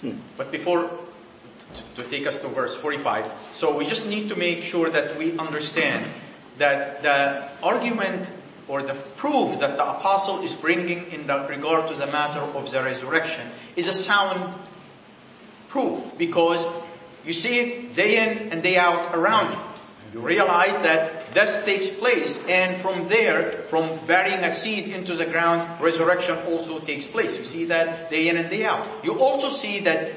But before, to take us to verse 45, so we just need to make sure that we understand that the argument or the proof that the apostle is bringing in regard to the matter of the resurrection is a sound proof, because you see it day in and day out around you. You realize that death takes place, and from there, from burying a seed into the ground, resurrection also takes place. You see that day in and day out. You also see that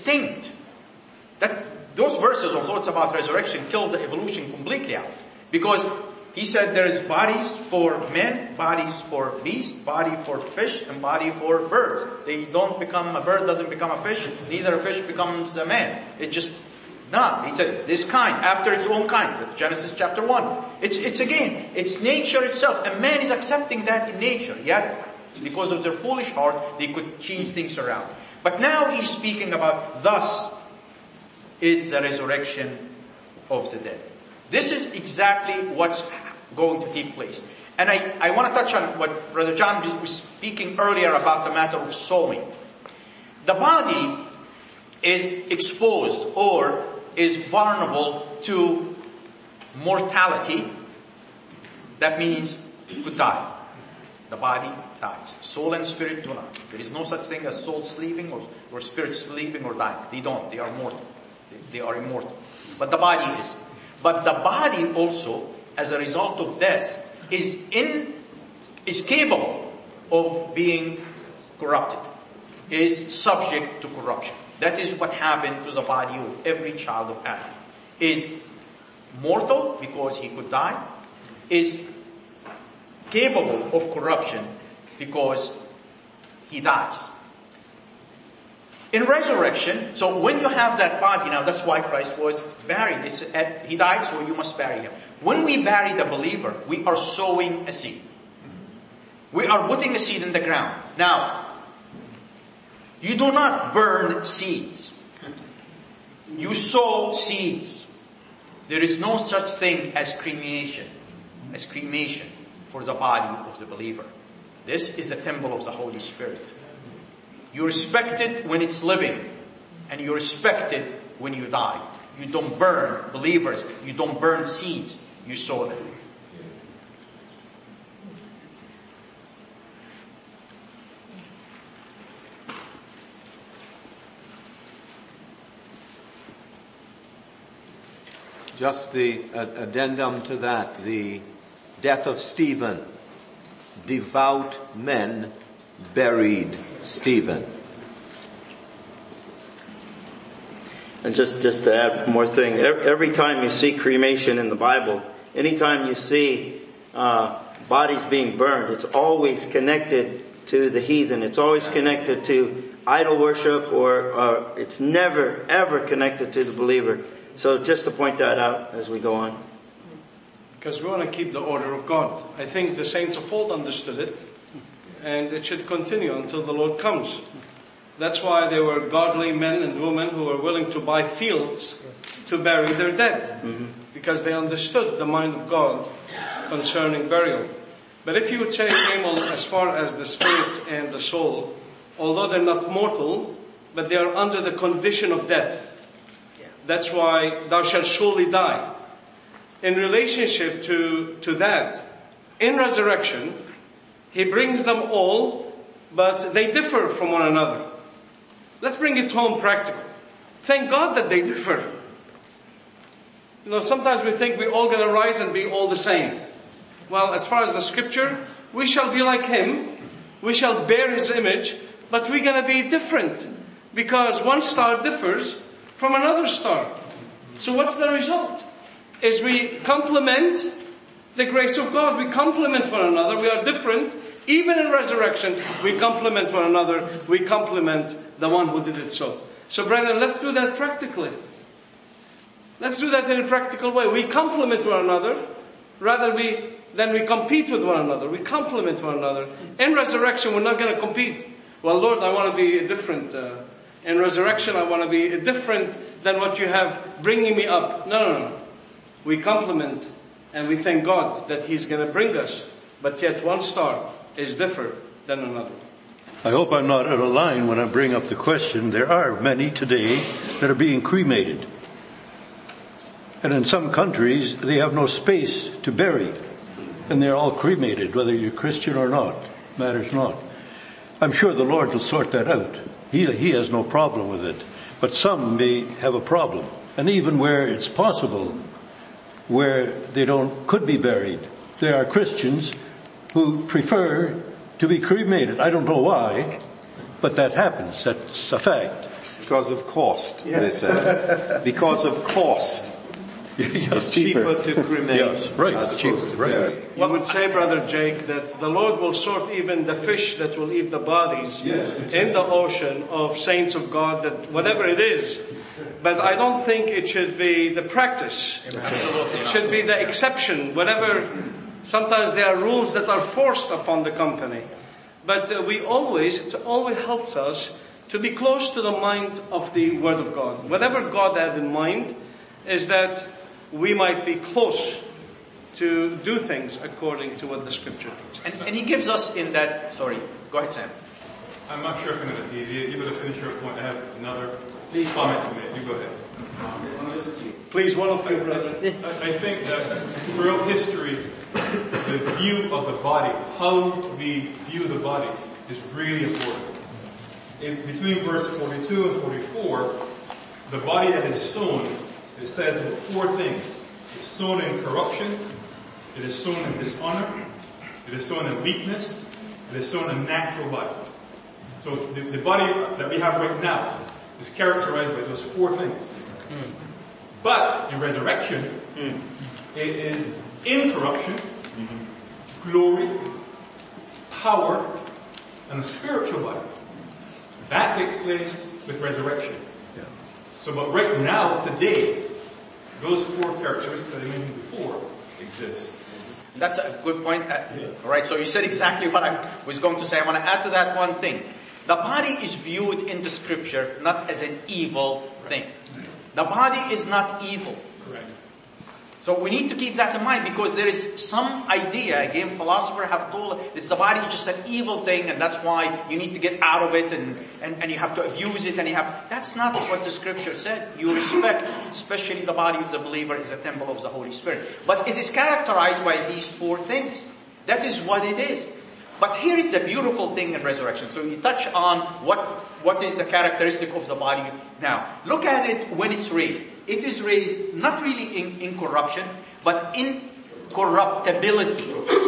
that those verses, although it's about resurrection, kill the evolution completely out. Because he said there is bodies for men, bodies for beasts, body for fish, and body for birds. A bird doesn't become a fish, neither a fish becomes a man. It just not. He said, this kind, after its own kind. Genesis chapter 1. It's nature itself. And man is accepting that in nature. Yet, because of their foolish heart, they could change things around. But now he's speaking about, thus is the resurrection of the dead. This is exactly what's going to take place. And I want to touch on what Brother John was speaking earlier about the matter of sowing. The body is exposed or is vulnerable to mortality. That means it could die. The body dies. Soul and spirit do not. There is no such thing as soul sleeping or spirit sleeping or dying. They don't. They are mortal. They are immortal. But the body is. But the body also, as a result of death, is capable of being corrupted, is subject to corruption. That is what happened to the body of every child of Adam. Is mortal because he could die, is capable of corruption because he dies. In resurrection, so when you have that body, now that's why Christ was buried. He died, so you must bury him. When we bury the believer, we are sowing a seed. We are putting a seed in the ground. Now, you do not burn seeds. You sow seeds. There is no such thing as cremation for the body of the believer. This is the temple of the Holy Spirit. You respect it when it's living, and you respect it when you die. You don't burn believers. You don't burn seeds. You sow them. Just the addendum to that, the death of Stephen. Devout men buried Stephen. And just to add one more thing, every time you see cremation in the Bible, anytime you see bodies being burned, it's always connected to the heathen. It's always connected to idol worship, or it's never ever connected to the believer. So just to point that out as we go on. Because we want to keep the order of God. I think the saints of old understood it, and it should continue until the Lord comes. That's why there were godly men and women who were willing to buy fields to bury their dead. Mm-hmm. Because they understood the mind of God concerning burial. But if you would say, Emil, as far as the spirit and the soul, although they're not mortal, but they are under the condition of death. That's why thou shalt surely die. In relationship to that, in resurrection, he brings them all, but they differ from one another. Let's bring it home practical. Thank God that they differ. Sometimes we think we're all going to rise and be all the same. Well, as far as the scripture, we shall be like him. We shall bear his image, but we're going to be different. Because one star differs from another star. So what's the result? Is we complement the grace of God. We complement one another. We are different. Even in resurrection, we complement one another. We complement the one who did it so. So brethren, let's do that practically. Let's do that in a practical way. We complement one another rather than we compete with one another. We complement one another. In resurrection, we're not going to compete. Well, Lord, I want to be different. In resurrection, I want to be different than what you have bringing me up. No. We complement and we thank God that He's going to bring us. But yet one star is different than another. I hope I'm not out of line when I bring up the question. There are many today that are being cremated. And in some countries, they have no space to bury. And they're all cremated, whether you're Christian or not. Matters not. I'm sure the Lord will sort that out. He has no problem with it. But some may have a problem. And even where it's possible, where they could be buried, there are Christians who prefer to be cremated. I don't know why, but that happens. That's a fact. It's because of cost. Yes. Because of cost. It's cheaper to cremate. Yes, right. As opposed to bury. You would say, Brother Jake, that the Lord will sort even the fish that will eat the bodies in the ocean of saints of God, that whatever it is. But I don't think it should be the practice. Absolutely. It should be the exception. Whatever, sometimes there are rules that are forced upon the company. But it always helps us to be close to the mind of the Word of God. Whatever God had in mind is that we might be close to do things according to what the Scripture teaches. And he gives us in that, sorry, go ahead, Sam. I'm not sure if I'm going to deviate. You're going to finish your point. I have another comment to make. You go ahead. Please, one of you, brother. I think that throughout history, the view of the body, how we view the body, is really important. Between verse 42 and 44, the body that is sown, it says 4 things. It's sown in corruption, it is sown in dishonor, it is sown in weakness, it is sown in natural body. So the body that we have right now is characterized by those 4 things. But in resurrection, it is incorruption, glory, power, and a spiritual body. That takes place with resurrection. So, but right now, today, those 4 characteristics that I mentioned before exist. That's a good point. All right, so you said exactly what I was going to say. I want to add to that one thing. The body is viewed in the Scripture not as an evil thing. The body is not evil. Correct. So we need to keep that in mind, because there is some idea, again, philosophers have told us the body is just an evil thing, and that's why you need to get out of it and you have to abuse it, that's not what the Scripture said. You respect, especially the body of the believer is a temple of the Holy Spirit. But it is characterized by these 4 things. That is what it is. But here is a beautiful thing in resurrection. So you touch on what is the characteristic of the body now. Look at it when it's raised. It is raised not really in corruption, but in corruptibility.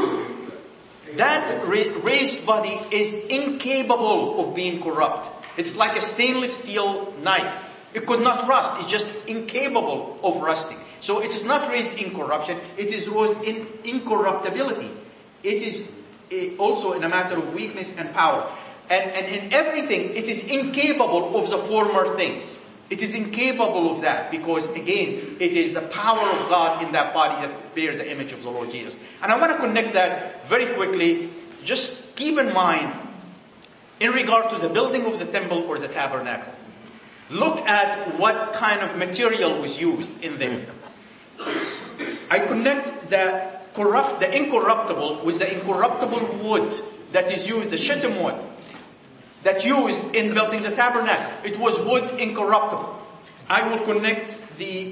That raised body is incapable of being corrupt. It's like a stainless steel knife. It could not rust. It's just incapable of rusting. So it is not raised in corruption. It is raised in incorruptibility. It is also in a matter of weakness and power. And in everything, it is incapable of the former things. It is incapable of that because, again, it is the power of God in that body that bears the image of the Lord Jesus. And I want to connect that very quickly. Just keep in mind, in regard to the building of the temple or the tabernacle, look at what kind of material was used in there. I connect the incorruptible with the incorruptible wood that is used, the shittim wood, that used in building the tabernacle. It was wood incorruptible. I will connect the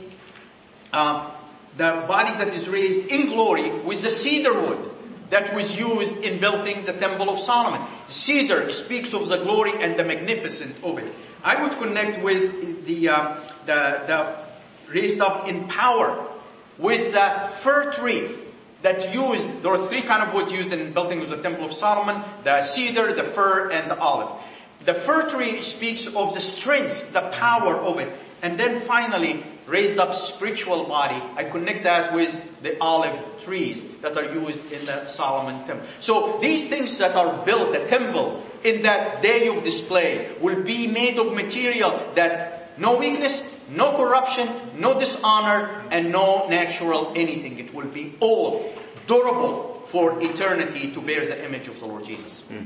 body that is raised in glory with the cedar wood that was used in building the Temple of Solomon. Cedar speaks of the glory and the magnificence of it. I would connect with the raised up in power with the fir tree that used. There were 3 kinds of wood used in building of the Temple of Solomon: the cedar, the fir, and the olive. The fir tree speaks of the strength, the power of it. And then finally, raised up spiritual body. I connect that with the olive trees that are used in the Solomon temple. So these things that are built, the temple, in that day of display, will be made of material that no weakness, no corruption, no dishonor, and no natural anything. It will be all durable for eternity to bear the image of the Lord Jesus.